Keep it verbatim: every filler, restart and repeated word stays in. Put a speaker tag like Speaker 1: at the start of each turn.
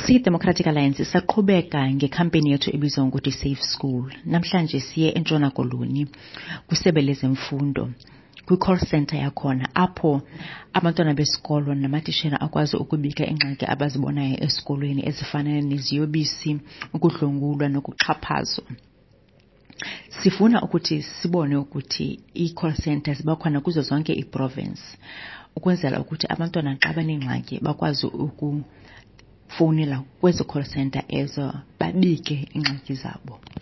Speaker 1: Siyi-Democratic Alliance saqhubeka ngekhampeni yethu ebizwa ngokuthi Safe School. Namhlanje siye eNtshona Koloni kwisebe lezemfundo kwi-call center yakhona apho abantwana besikolo namatishera akwazi ukubika ingxaki abazibonayo esikolweni ezifana neziyobisi, ukudlwengulwa nokuxhaphazwa. Sifuna ukuthi sibone ukuthi i-call centers ziba khona kuzo zonke i-province ukwenzela ukuthi abantwana xa banengxaki bakwazi ukufowunela kwezo call center ezo babike ingxaki zabo.